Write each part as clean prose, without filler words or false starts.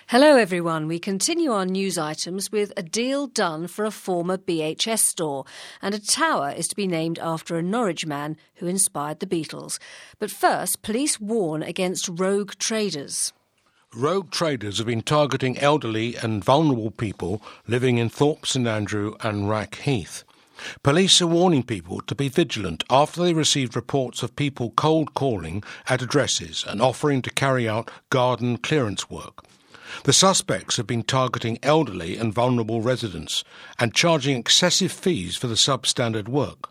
Hello everyone, we continue our news items with a deal done for a former BHS store, and a tower is to be named after a Norwich man who inspired the Beatles. But first, police warn against rogue traders. Rogue traders have been targeting elderly and vulnerable people living in Thorpe St Andrew and Rack Heath. Police are warning people to be vigilant after they received reports of people cold calling at addresses and offering to carry out garden clearance work. The suspects have been targeting elderly and vulnerable residents and charging excessive fees for the substandard work.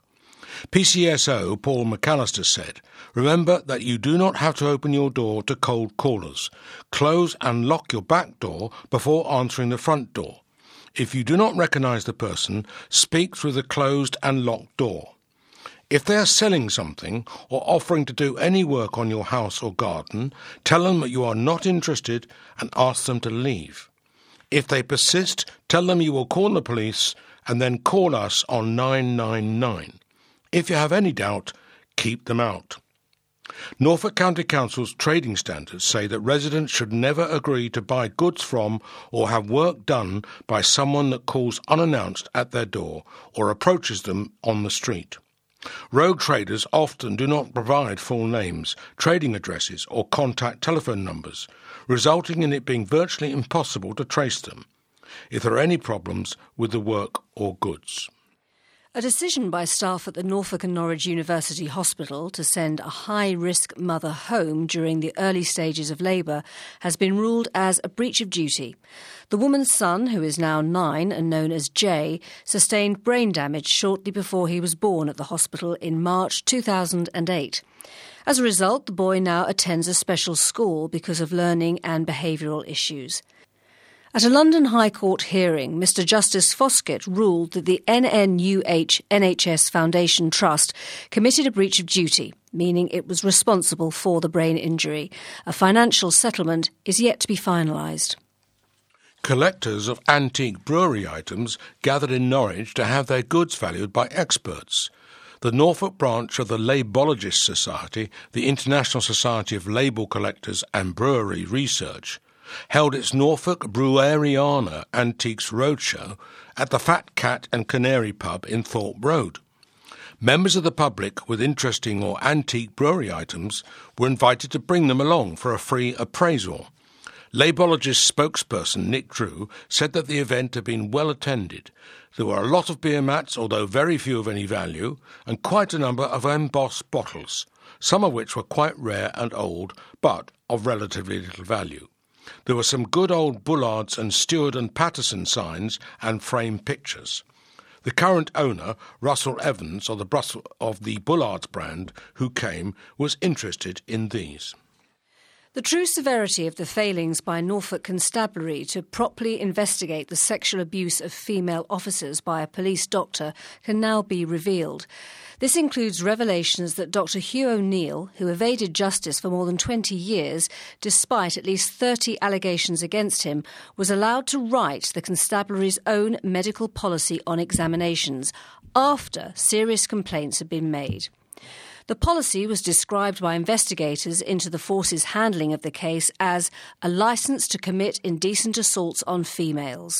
PCSO Paul McAllister said, "Remember that you do not have to open your door to cold callers. Close and lock your back door before answering the front door. If you do not recognise the person, speak through the closed and locked door. If they are selling something or offering to do any work on your house or garden, tell them that you are not interested and ask them to leave. If they persist, tell them you will call the police and then call us on 999. If you have any doubt, keep them out." Norfolk County Council's trading standards say that residents should never agree to buy goods from or have work done by someone that calls unannounced at their door or approaches them on the street. Rogue traders often do not provide full names, trading addresses or contact telephone numbers, resulting in it being virtually impossible to trace them if there are any problems with the work or goods. A decision by staff at the Norfolk and Norwich University Hospital to send a high-risk mother home during the early stages of labour has been ruled as a breach of duty. The woman's son, who is now 9 and known as Jay, sustained brain damage shortly before he was born at the hospital in March 2008. As a result, the boy now attends a special school because of learning and behavioural issues. At a London High Court hearing, Mr Justice Foskett ruled that the NNUH NHS Foundation Trust committed a breach of duty, meaning it was responsible for the brain injury. A financial settlement is yet to be finalised. Collectors of antique brewery items gathered in Norwich to have their goods valued by experts. The Norfolk branch of the Labellogist Society, the International Society of Label Collectors and Brewery Research, held its Norfolk Breweriana Antiques Roadshow at the Fat Cat and Canary pub in Thorpe Road. Members of the public with interesting or antique brewery items were invited to bring them along for a free appraisal. Labellogist spokesperson Nick Drew said that the event had been well attended. There were a lot of beer mats, although very few of any value, and quite a number of embossed bottles, some of which were quite rare and old, but of relatively little value. There were some good old Bullards and Stewart and Patterson signs and frame pictures. The current owner, Russell Evans of the Bullards brand, who came, was interested in these. The true severity of the failings by Norfolk Constabulary to properly investigate the sexual abuse of female officers by a police doctor can now be revealed. This includes revelations that Dr Hugh O'Neill, who evaded justice for more than 20 years, despite at least 30 allegations against him, was allowed to write the constabulary's own medical policy on examinations after serious complaints had been made. The policy was described by investigators into the force's handling of the case as a licence to commit indecent assaults on females.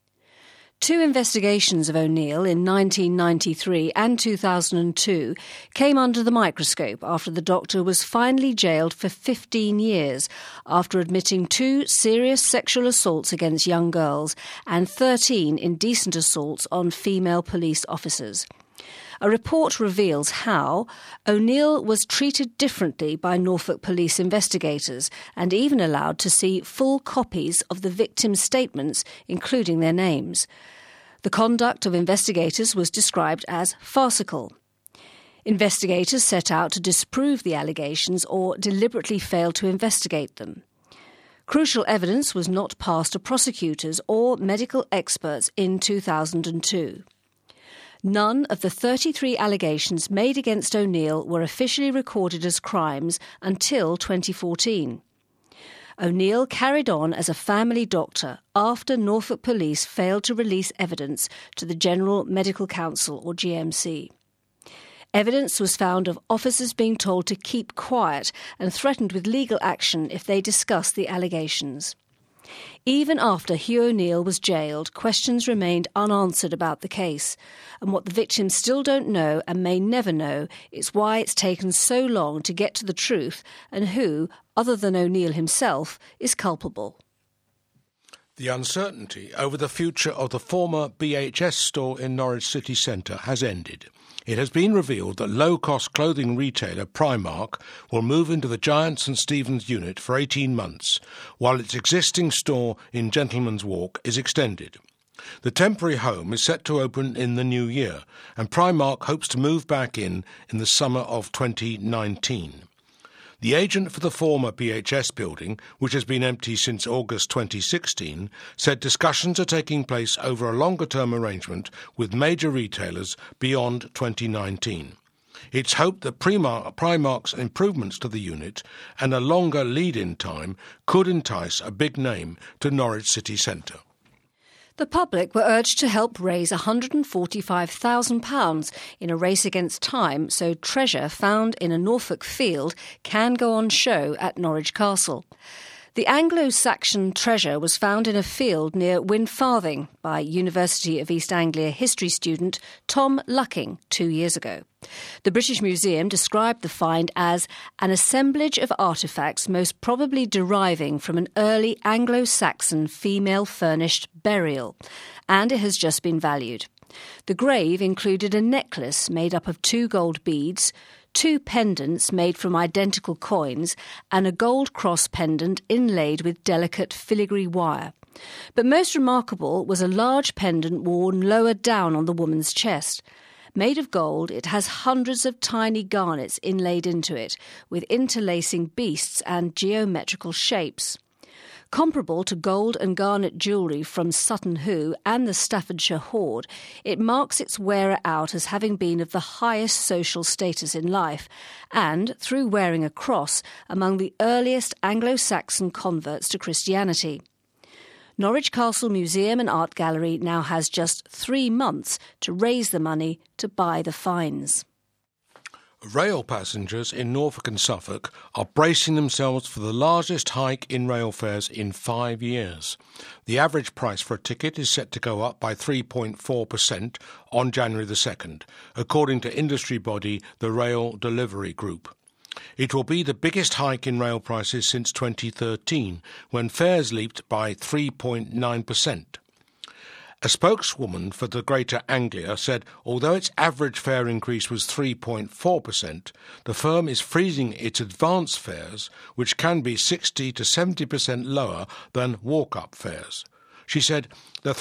2 investigations of O'Neill in 1993 and 2002 came under the microscope after the doctor was finally jailed for 15 years after admitting 2 serious sexual assaults against young girls and 13 indecent assaults on female police officers. A report reveals how O'Neill was treated differently by Norfolk police investigators and even allowed to see full copies of the victims' statements, including their names. The conduct of investigators was described as farcical. Investigators set out to disprove the allegations or deliberately failed to investigate them. Crucial evidence was not passed to prosecutors or medical experts in 2002. None of the 33 allegations made against O'Neill were officially recorded as crimes until 2014. O'Neill carried on as a family doctor after Norfolk Police failed to release evidence to the General Medical Council, or GMC. Evidence was found of officers being told to keep quiet and threatened with legal action if they discussed the allegations. Even after Hugh O'Neill was jailed, questions remained unanswered about the case. And what the victims still don't know and may never know is why it's taken so long to get to the truth and who, other than O'Neill himself, is culpable. The uncertainty over the future of the former BHS store in Norwich city centre has ended. It has been revealed that low-cost clothing retailer Primark will move into the Giant St Stephen's unit for 18 months, while its existing store in Gentleman's Walk is extended. The temporary home is set to open in the new year, and Primark hopes to move back in the summer of 2019. The agent for the former BHS building, which has been empty since August 2016, said discussions are taking place over a longer-term arrangement with major retailers beyond 2019. It's hoped that Primark's improvements to the unit and a longer lead-in time could entice a big name to Norwich city centre. The public were urged to help raise £145,000 in a race against time so treasure found in a Norfolk field can go on show at Norwich Castle. The Anglo-Saxon treasure was found in a field near Winfarthing by University of East Anglia history student Tom Lucking 2 years ago. The British Museum described the find as an assemblage of artefacts most probably deriving from an early Anglo-Saxon female-furnished burial, and it has just been valued. The grave included a necklace made up of 2 gold beads, 2 pendants made from identical coins, and a gold cross pendant inlaid with delicate filigree wire. But most remarkable was a large pendant worn lower down on the woman's chest. Made of gold, it has hundreds of tiny garnets inlaid into it, with interlacing beasts and geometrical shapes. Comparable to gold and garnet jewellery from Sutton Hoo and the Staffordshire hoard, it marks its wearer out as having been of the highest social status in life and, through wearing a cross, among the earliest Anglo-Saxon converts to Christianity. Norwich Castle Museum and Art Gallery now has just 3 months to raise the money to buy the finds. Rail passengers in Norfolk and Suffolk are bracing themselves for the largest hike in rail fares in 5 years. The average price for a ticket is set to go up by 3.4% on January the 2nd, according to industry body the Rail Delivery Group. It will be the biggest hike in rail prices since 2013, when fares leaped by 3.9%. A spokeswoman for the Greater Anglia said although its average fare increase was 3.4%, the firm is freezing its advance fares, which can be 60 to 70% lower than walk-up fares. She said the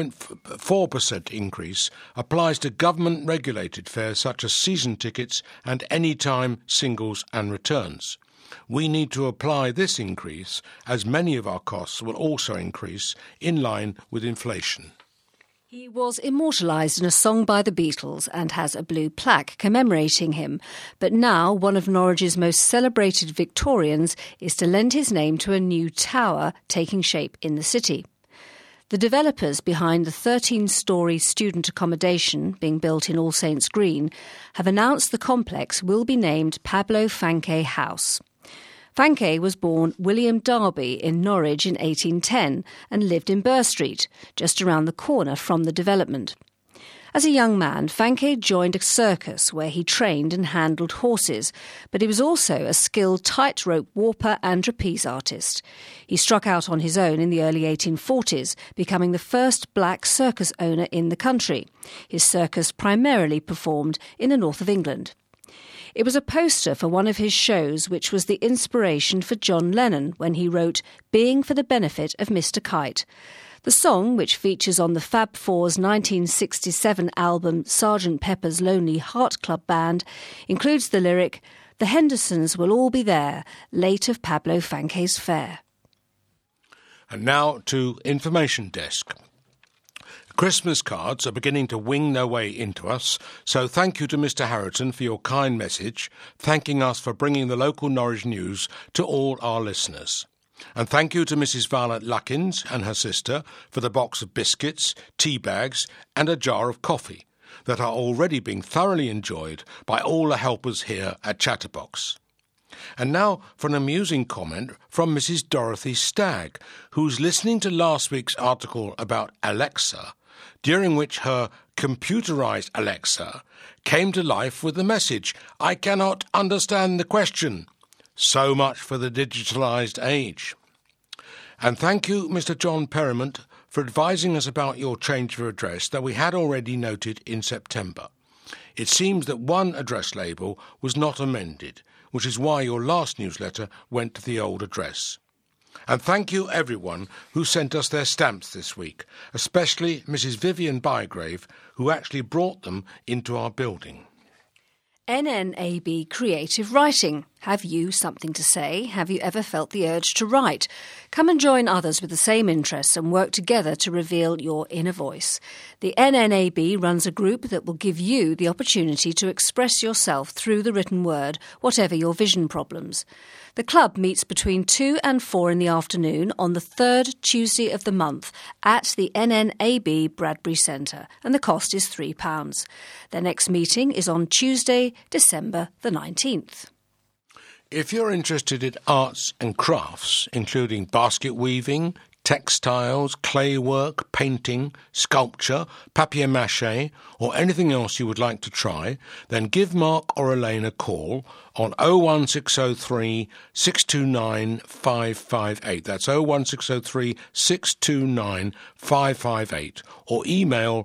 3.4% increase applies to government-regulated fares such as season tickets and anytime singles and returns. We need to apply this increase as many of our costs will also increase in line with inflation. He was immortalised in a song by the Beatles and has a blue plaque commemorating him. But now one of Norwich's most celebrated Victorians is to lend his name to a new tower taking shape in the city. The developers behind the 13-storey student accommodation being built in All Saints Green have announced the complex will be named Pablo Fanke House. Fanke was born William Darby in Norwich in 1810 and lived in Burr Street, just around the corner from the development. As a young man, Fanke joined a circus where he trained and handled horses, but he was also a skilled tightrope warper and trapeze artist. He struck out on his own in the early 1840s, becoming the first black circus owner in the country. His circus primarily performed in the north of England. It was a poster for one of his shows which was the inspiration for John Lennon when he wrote Being for the Benefit of Mr. Kite. The song, which features on the Fab Four's 1967 album Sgt. Pepper's Lonely Heart Club Band, includes the lyric, "The Hendersons will all be there, late of Pablo Fanke's fair." And now to Information Desk. Christmas cards are beginning to wing their way into us, so thank you to Mr. Harriton for your kind message, thanking us for bringing the local Norwich news to all our listeners. And thank you to Mrs. Violet Luckins and her sister for the box of biscuits, tea bags and a jar of coffee that are already being thoroughly enjoyed by all the helpers here at Chatterbox. And now for an amusing comment from Mrs. Dorothy Stagg, who's listening to last week's article about Alexa, during which her computerized Alexa came to life with the message, "I cannot understand the question." So much for the digitalized age. And thank you, Mr. John Perrimont, for advising us about your change of address that we had already noted in September. It seems that one address label was not amended, which is why your last newsletter went to the old address. And thank you everyone who sent us their stamps this week, especially Mrs. Vivian Bygrave, who actually brought them into our building. NNAB Creative Writing. Have you something to say? Have you ever felt the urge to write? Come and join others with the same interests and work together to reveal your inner voice. The NNAB runs a group that will give you the opportunity to express yourself through the written word, whatever your vision problems. The club meets between 2 and 4 in the afternoon on the third Tuesday of the month at the NNAB Bradbury Centre, and the cost is £3. Their next meeting is on Tuesday, December the 19th. If you're interested in arts and crafts, including basket weaving, textiles, clay work, painting, sculpture, papier-mâché, or anything else you would like to try, then give Mark or Elaine a call on 01603 629 558. That's 01603 629 558. Or email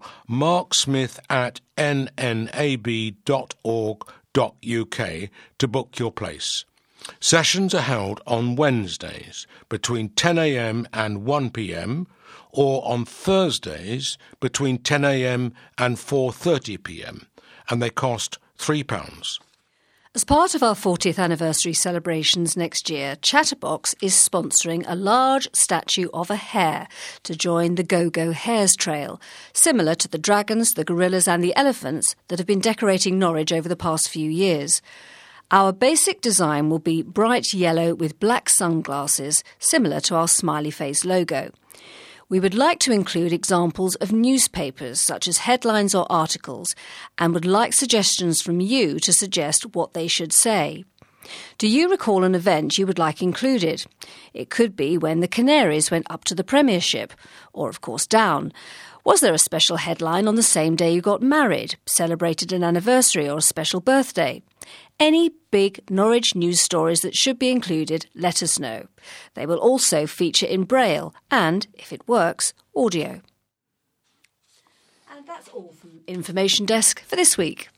marksmith@nnab.org.uk to book your place. Sessions are held on Wednesdays between 10 a.m. and 1 p.m. or on Thursdays between 10 a.m. and 4:30 p.m. and they cost £3. As part of our 40th anniversary celebrations next year, Chatterbox is sponsoring a large statue of a hare to join the Go-Go Hares Trail, similar to the dragons, the gorillas and the elephants that have been decorating Norwich over the past few years. Our basic design will be bright yellow with black sunglasses, similar to our smiley face logo. We would like to include examples of newspapers, such as headlines or articles, and would like suggestions from you to suggest what they should say. Do you recall an event you would like included? It could be when the Canaries went up to the Premiership, or of course down. Was there a special headline on the same day you got married, celebrated an anniversary or a special birthday? Any big Norwich news stories that should be included, let us know. They will also feature in Braille and, if it works, audio. And that's all from Information Desk for this week.